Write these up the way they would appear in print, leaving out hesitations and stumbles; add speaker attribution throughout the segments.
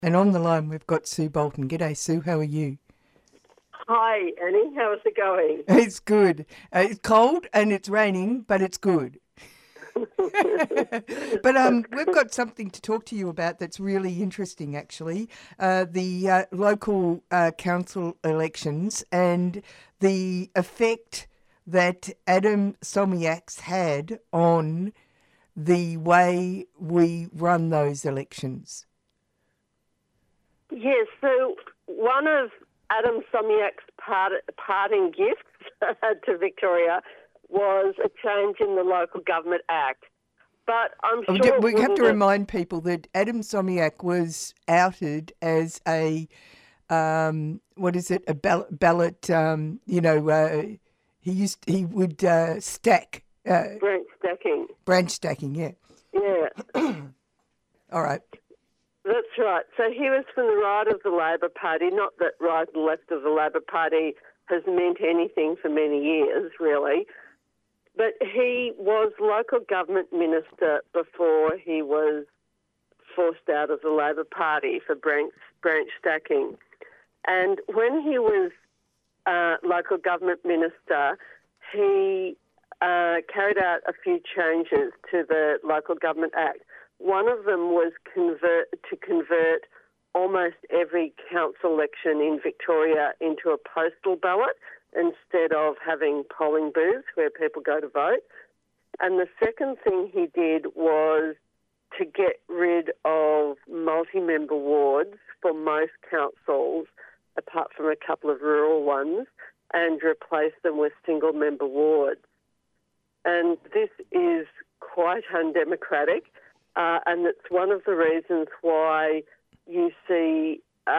Speaker 1: And on the line, we've got Sue Bolton. G'day, Sue. How are you?
Speaker 2: Hi, Annie. How's it going?
Speaker 1: It's good. It's cold and it's raining, but it's good. But
Speaker 2: That's
Speaker 1: we've
Speaker 2: good.
Speaker 1: got something to talk to you about that's really interesting, actually. The local council elections and the effect that Adam Somyak's had on the way we run those elections.
Speaker 2: Yes, so one of Adam Somyak's parting gifts to Victoria was a change in the Local Government Act. But I'm sure it
Speaker 1: We have to
Speaker 2: wouldn't have.
Speaker 1: remind people that Adam Somyak was outed as a what is it? A ballot. He would stack
Speaker 2: Branch stacking.
Speaker 1: branch stacking. Yeah.
Speaker 2: Yeah,
Speaker 1: All right.
Speaker 2: that's right. So he was from the right of the Labor Party. Not that right and left of the Labor Party has meant anything for many years, really. But he was local government minister before he was forced out of the Labor Party for branch stacking. And when he was local government minister, he carried out a few changes to the Local Government Act. One of them was to convert almost every council election in Victoria into a postal ballot instead of having polling booths where people go to vote. And the second thing he did was to get rid of multi-member wards for most councils, apart from a couple of rural ones, and replace them with single-member wards. And this is quite undemocratic, and it's one of the reasons why you see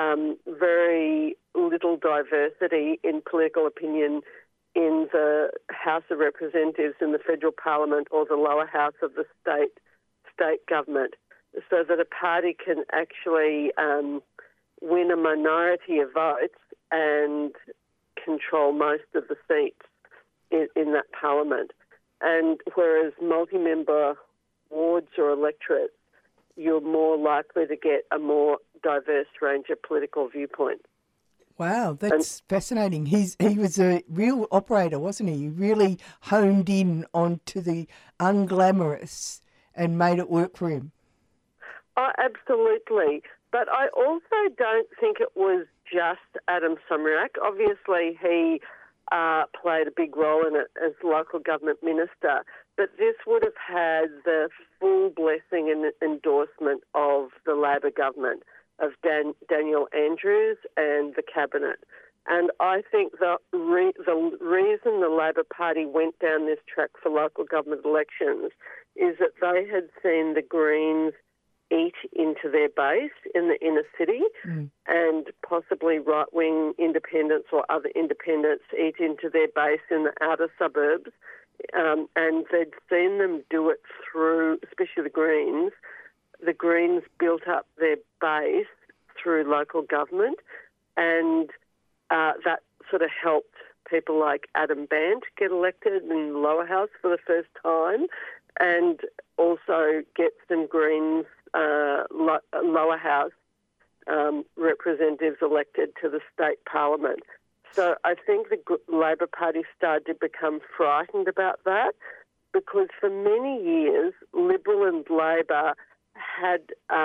Speaker 2: very little diversity in political opinion in the House of Representatives in the federal parliament or the lower house of the state government, so that a party can actually win a minority of votes and control most of the seats in that parliament. And whereas multi-member wards or electorates, you're more likely to get a more diverse range of political viewpoints.
Speaker 1: Wow,
Speaker 2: And
Speaker 1: that's fascinating. He was a real operator, wasn't he? He really honed in onto the unglamorous and made it work for him.
Speaker 2: oh, absolutely. But I also don't think it was just Adam Somyak. Obviously, he played a big role in it as local government minister, but this would have had the full blessing and endorsement of the Labor government, of Daniel Andrews and the cabinet. And I think the reason the Labor Party went down this track for local government elections is that they had seen the Greens eat into their base in the inner city, and possibly right-wing independents or other independents eat into their base in the outer suburbs. And they'd seen them do it through, especially the Greens. The Greens built up their base through local government, and that sort of helped people like Adam Bandt get elected in the lower house for the first time, and also get some Greens lower house representatives elected to the state parliament. So I think the Labor Party started to become frightened about that, because for many years Liberal and Labor had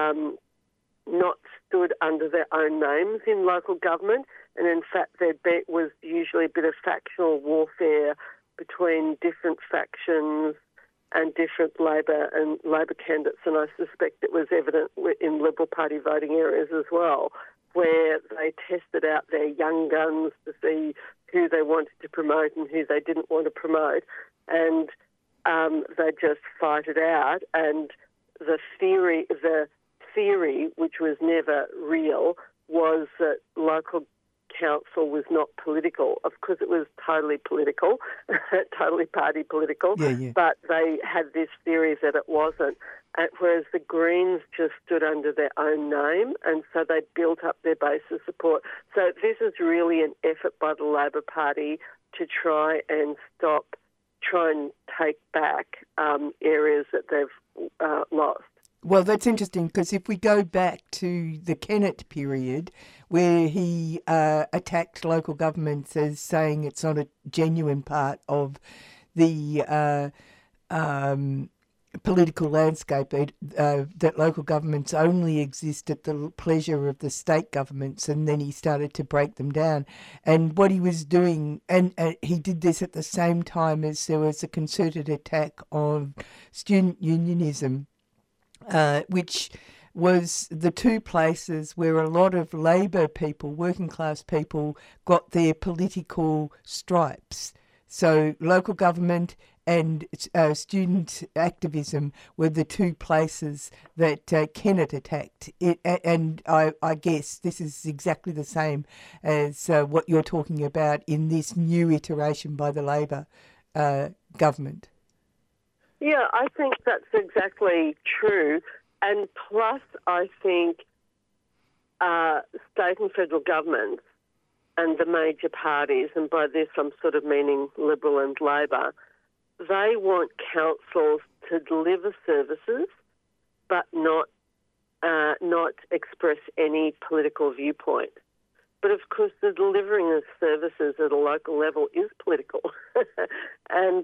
Speaker 2: not stood under their own names in local government, and in fact there was usually a bit of factional warfare between different factions and different Labor candidates, and I suspect it was evident in Liberal Party voting areas as well, where they tested out their young guns to see who they wanted to promote and who they didn't want to promote, and they just fight it out. And the theory, which was never real, was that local council was not political. Of course, it was totally political, totally party political,
Speaker 1: Yeah, yeah.
Speaker 2: but they had this theory that it wasn't. Whereas the Greens just stood under their own name, and so they built up their base of support. So this is really an effort by the Labor Party to try and take back areas that they've lost.
Speaker 1: Well, that's interesting because if we go back to the Kennett period, where he attacked local governments as saying it's not a genuine part of the um, political landscape, that local governments only exist at the pleasure of the state governments, and then he started to break them down. And what he was doing, and he did this at the same time as there was a concerted attack on student unionism, which was the two places where a lot of Labor people, working class people, got their political stripes. So local government and student activism were the two places that Kennett attacked. And I guess this is exactly the same as what you're talking about in this new iteration by the Labor government.
Speaker 2: Yeah, I think that's exactly true. And plus, I think state and federal governments and the major parties, and by this I'm sort of meaning Liberal and Labor, they want councils to deliver services but not express any political viewpoint. But of course, the delivering of services at a local level is political, and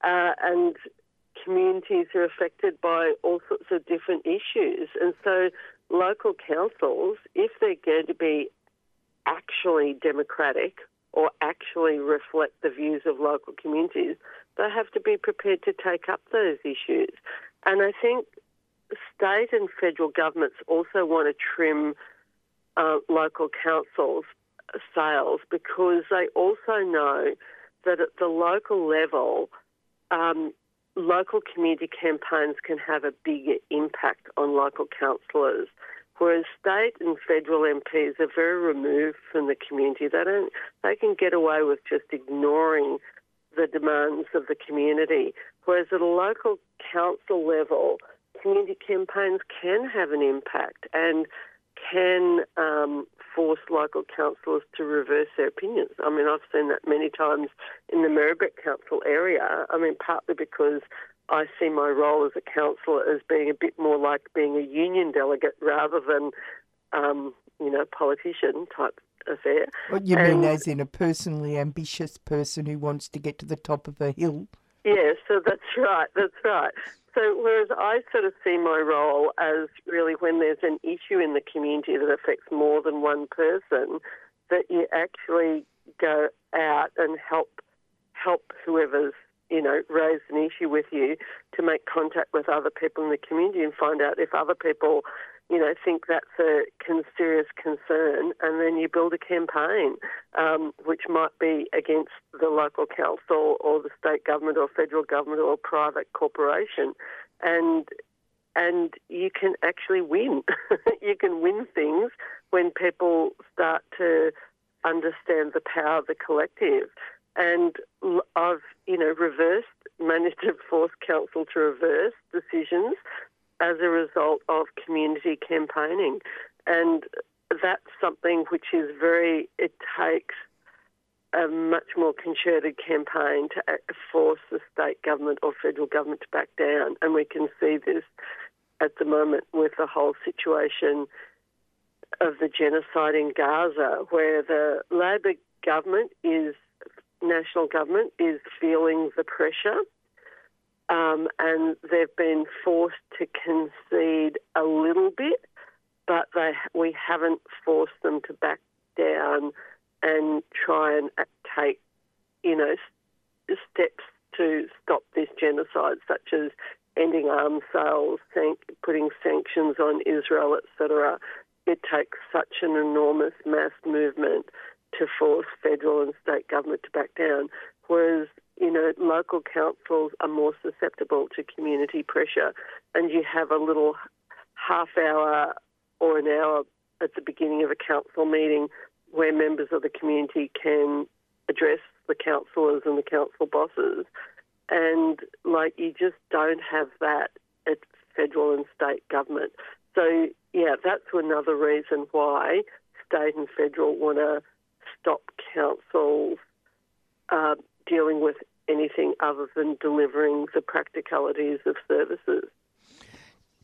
Speaker 2: communities are affected by all sorts of different issues. And so local councils, if they're going to be actually democratic or actually reflect the views of local communities, they have to be prepared to take up those issues. And I think state and federal governments also want to trim local councils' sails because they also know that at the local level, local community campaigns can have a bigger impact on local councillors, whereas state and federal MPs are very removed from the community. They can get away with just ignoring the demands of the community, whereas at a local council level, community campaigns can have an impact and can force local councillors to reverse their opinions. I mean, I've seen that many times in the Mirrabet Council area. I mean, partly because I see my role as a councillor as being a bit more like being a union delegate rather than, politician type affair.
Speaker 1: What you mean as in a personally ambitious person who wants to get to the top of a hill?
Speaker 2: Yeah, so that's right. So whereas I sort of see my role as really when there's an issue in the community that affects more than one person, that you actually go out and help whoever's, raised an issue with you to make contact with other people in the community and find out if other people, think that's a serious concern, and then you build a campaign which might be against the local council or the state government or federal government or private corporation, and you can actually win. You can win things when people start to understand the power of the collective. And I've, managed to force council to reverse decisions as a result of community campaigning. And that's something which is it takes a much more concerted campaign to force the state government or federal government to back down. And we can see this at the moment with the whole situation of the genocide in Gaza, where the Labor government national government is feeling the pressure, and they've been forced to concede a little bit, but we haven't forced them to back down and try and take, steps to stop this genocide, such as ending arms sales, putting sanctions on Israel, etc. It takes such an enormous mass movement to force federal and state government to back down, whereas, local councils are more susceptible to community pressure, and you have a little half hour or an hour at the beginning of a council meeting where members of the community can address the councillors and the council bosses, and, you just don't have that at federal and state government. So, yeah, that's another reason why state and federal want to stop councils dealing with anything other than delivering the practicalities of services.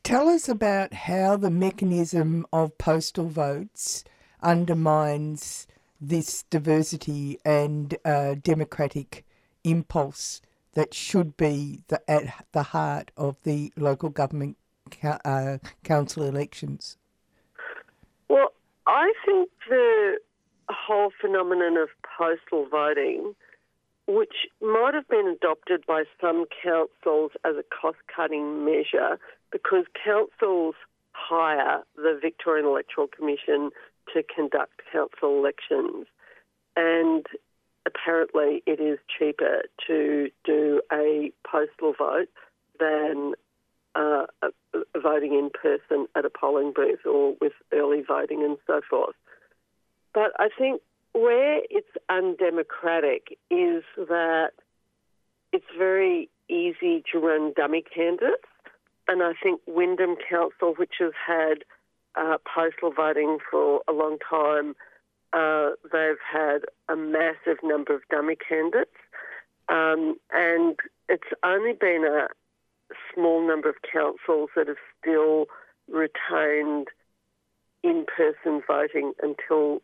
Speaker 1: Tell us about how the mechanism of postal votes undermines this diversity and democratic impulse that should be at the heart of the local government council elections.
Speaker 2: Well, I think the whole phenomenon of postal voting, which might have been adopted by some councils as a cost-cutting measure, because councils hire the Victorian Electoral Commission to conduct council elections, and apparently it is cheaper to do a postal vote than voting in person at a polling booth or with early voting and so forth. But I think where it's undemocratic is that it's very easy to run dummy candidates. And I think Wyndham Council, which has had postal voting for a long time, they've had a massive number of dummy candidates. And it's only been a small number of councils that have still retained in-person voting until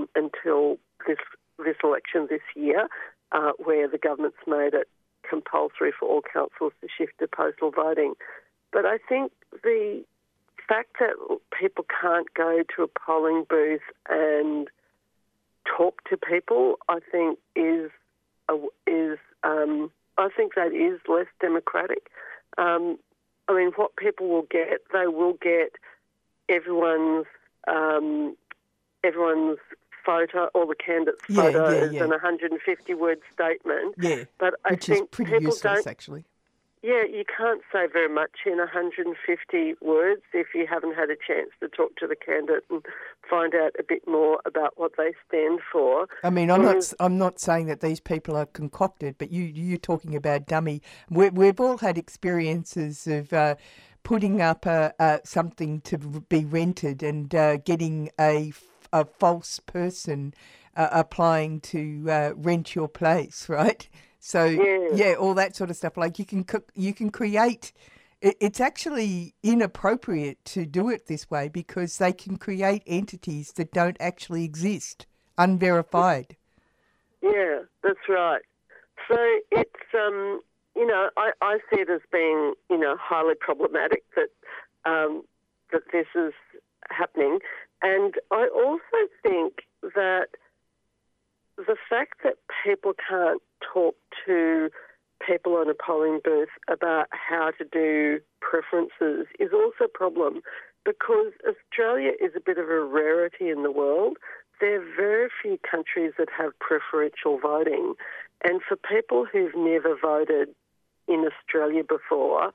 Speaker 2: this election this year, where the government's made it compulsory for all councils to shift to postal voting. But I think the fact that people can't go to a polling booth and talk to people, I think I think that is less democratic. I mean, what people will get, they will get everyone's photo, all the candidates' photos, and a 150-word statement.
Speaker 1: Yeah,
Speaker 2: but I
Speaker 1: which
Speaker 2: think
Speaker 1: is pretty
Speaker 2: people
Speaker 1: useless,
Speaker 2: don't.
Speaker 1: actually.
Speaker 2: Yeah, you can't say very much in 150 words if you haven't had a chance to talk to the candidate and find out a bit more about what they stand for.
Speaker 1: I mean, I'm not saying that these people are concocted, but you're talking about dummy. We've all had experiences of putting up something to be rented and getting a false person applying to rent your place, right? So yeah, all that sort of stuff. Like you can create. It's actually inappropriate to do it this way because they can create entities that don't actually exist, unverified.
Speaker 2: Yeah, that's right. So it's I see it as being highly problematic that that this is happening, and I also think that the fact that people can't talk to people on a polling booth about how to do preferences is also a problem because Australia is a bit of a rarity in the world. There are very few countries that have preferential voting, and for people who've never voted in Australia before,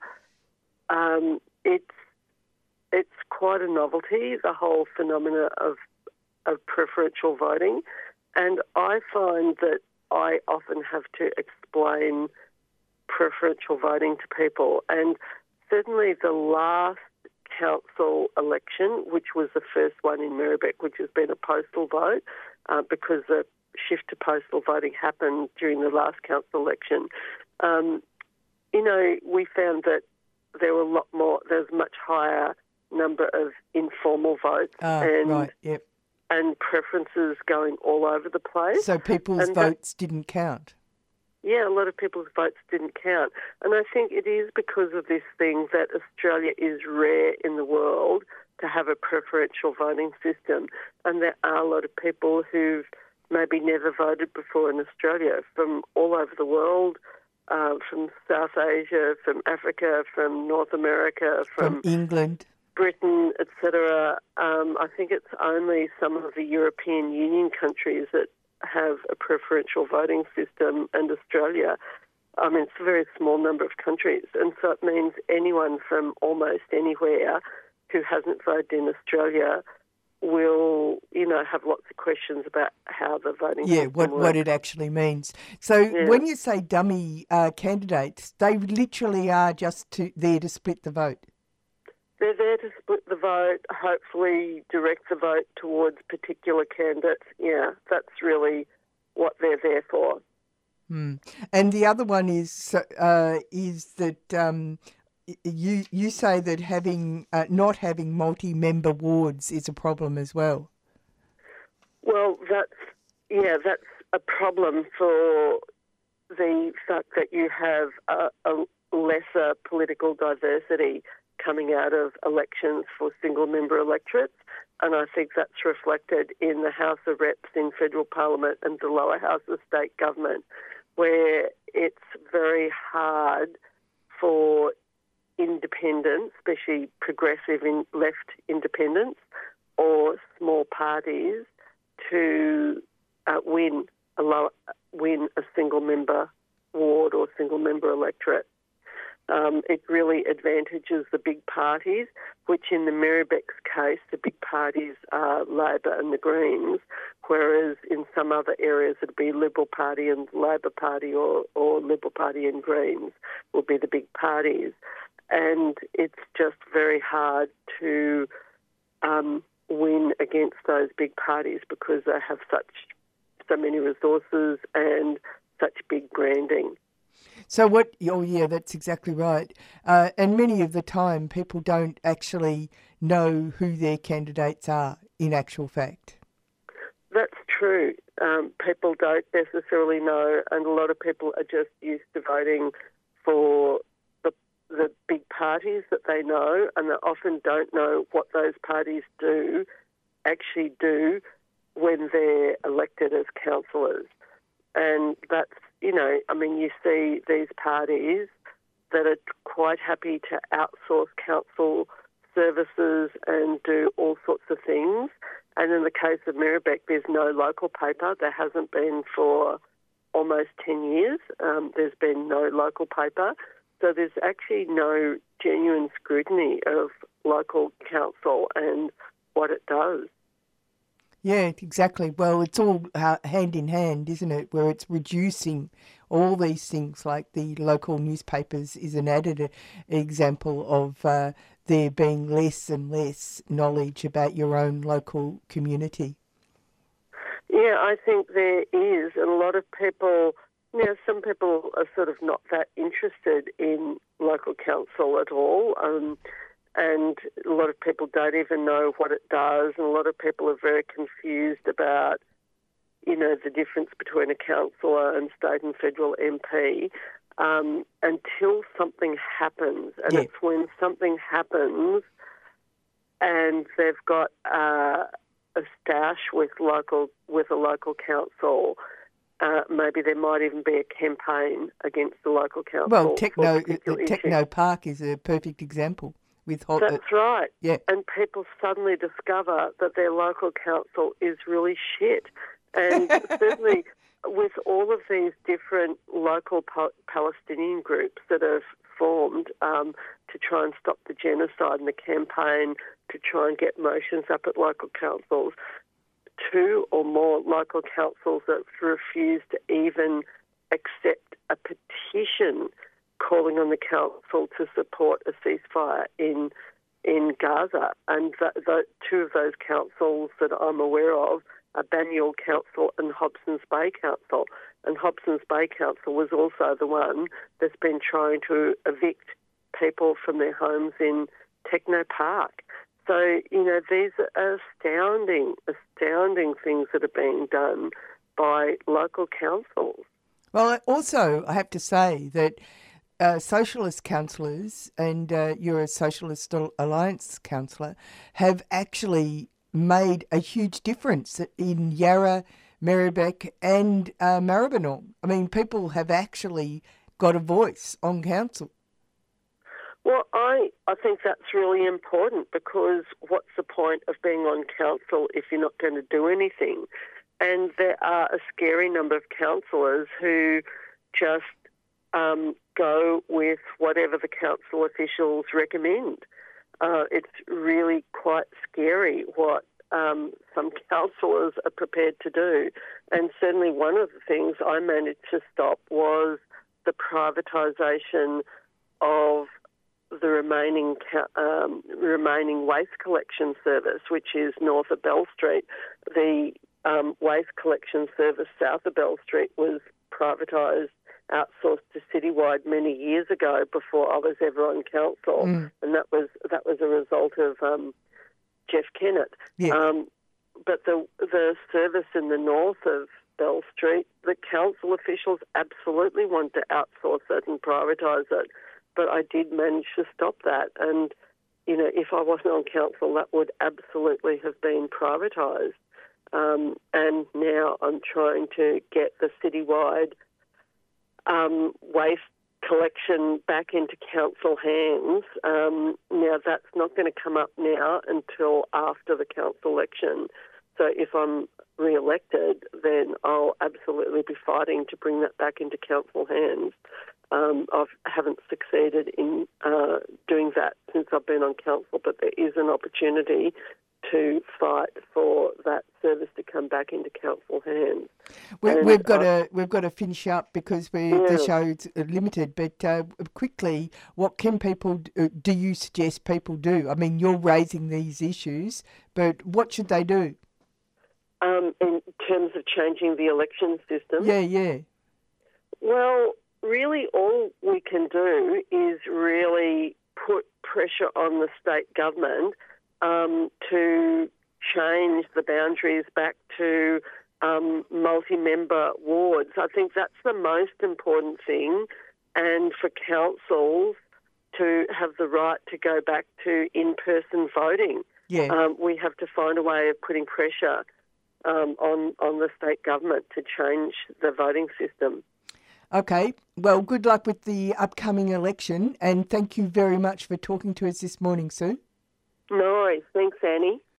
Speaker 2: it's quite a novelty, the whole phenomena of preferential voting. And I find that I often have to explain preferential voting to people. And certainly the last council election, which was the first one in Mirrabek, which has been a postal vote, because the shift to postal voting happened during the last council election, we found that there were there's much higher number of informal votes and preferences going all over the place.
Speaker 1: So people's votes didn't count?
Speaker 2: Yeah, a lot of people's votes didn't count. And I think it is because of this thing that Australia is rare in the world to have a preferential voting system. And there are a lot of people who've maybe never voted before in Australia from all over the world, from South Asia, from Africa, from North America,
Speaker 1: from England,
Speaker 2: Britain, etc. I think it's only some of the European Union countries that have a preferential voting system, and Australia, I mean, it's a very small number of countries, and so it means anyone from almost anywhere who hasn't voted in Australia will, have lots of questions about how the voting system works.
Speaker 1: What it actually means. So when you say dummy candidates, they literally are just there to split the vote.
Speaker 2: They're there to split the vote, hopefully direct the vote towards particular candidates. Yeah, that's really what they're there for.
Speaker 1: And the other one is that you say that having not having multi-member wards is a problem as well.
Speaker 2: Well, that's a problem for the fact that you have a lesser political diversity coming out of elections for single-member electorates, and I think that's reflected in the House of Reps in federal parliament and the lower house of state government, where it's very hard for independents, especially progressive left independents or small parties, to win a single-member ward or single-member electorate. It really advantages the big parties, which in the Mirabec's case, the big parties are Labor and the Greens, whereas in some other areas it would be Liberal Party and Labor Party or Liberal Party and Greens will be the big parties. And it's just very hard to win against those big parties because they have so many resources and such big branding.
Speaker 1: So that's exactly right. And many of the time people don't actually know who their candidates are in actual fact.
Speaker 2: That's true. People don't necessarily know, and a lot of people are just used to voting for the big parties that they know, and they often don't know what those parties actually do when they're elected as councillors. And that's, you see these parties that are quite happy to outsource council services and do all sorts of things. And in the case of Mirabec, there's no local paper. There hasn't been for almost 10 years. There's been no local paper. So there's actually no genuine scrutiny of local council and what it does.
Speaker 1: Yeah, exactly. Well, it's all hand in hand, isn't it? Where it's reducing all these things, like the local newspapers is an added example of there being less and less knowledge about your own local community.
Speaker 2: Yeah, I think there is. And a lot of people, some people are sort of not that interested in local council at all. And a lot of people don't even know what it does, and a lot of people are very confused about, the difference between a councillor and state and federal MP until something happens. And It's when something happens and they've got a stash with a local council. Maybe there might even be a campaign against the local council.
Speaker 1: Well, Techno Park is a perfect example.
Speaker 2: That's right.
Speaker 1: Yeah.
Speaker 2: And people suddenly discover that their local council is really shit. And certainly with all of these different local Palestinian groups that have formed to try and stop the genocide and the campaign to try and get motions up at local councils, 2 or more local councils that refuse to even accept a petition calling on the council to support a ceasefire in Gaza. And the 2 of those councils that I'm aware of are Banyule Council and Hobsons Bay Council. And Hobsons Bay Council was also the one that's been trying to evict people from their homes in Techno Park. So, these are astounding things that are being done by local councils.
Speaker 1: Well, also, I have to say that socialist councillors, and you're a Socialist Alliance councillor, have actually made a huge difference in Yarra, Mirabec and Maribyrnong. I mean, people have actually got a voice on council.
Speaker 2: Well, I think that's really important, because what's the point of being on council if you're not going to do anything? And there are a scary number of councillors who just go with whatever the council officials recommend. It's really quite scary what some councillors are prepared to do. And certainly one of the things I managed to stop was the privatisation of the remaining waste collection service, which is north of Bell Street. The waste collection service south of Bell Street was privatised outsourced to Citywide many years ago before I was ever on council, and that was a result of Jeff Kennett.
Speaker 1: Yeah.
Speaker 2: But the service in the north of Bell Street, the council officials absolutely want to outsource it and privatise it, but I did manage to stop that. And, you know, if I wasn't on council, that would absolutely have been privatised. And now I'm trying to get the Citywide waste collection back into council hands. Now, that's not going to come up now until after the council election. So if I'm re-elected, then I'll absolutely be fighting to bring that back into council hands. I haven't succeeded in doing that since I've been on council, but there is an opportunity to fight for that service to come back into council hands.
Speaker 1: We've got to finish up because the show's limited. But quickly, what can people do you suggest people do? I mean, you're raising these issues, but what should they do?
Speaker 2: In terms of changing the election system?
Speaker 1: Yeah.
Speaker 2: Well, really all we can do is really put pressure on the state government to change the boundaries back to multi-member wards. I think that's the most important thing, and for councils to have the right to go back to in-person voting.
Speaker 1: Yeah.
Speaker 2: We have to find a way of putting pressure on the state government to change the voting system.
Speaker 1: Okay. Well, good luck with the upcoming election, and thank you very much for talking to us this morning, Sue.
Speaker 2: No worries. Thanks, Annie.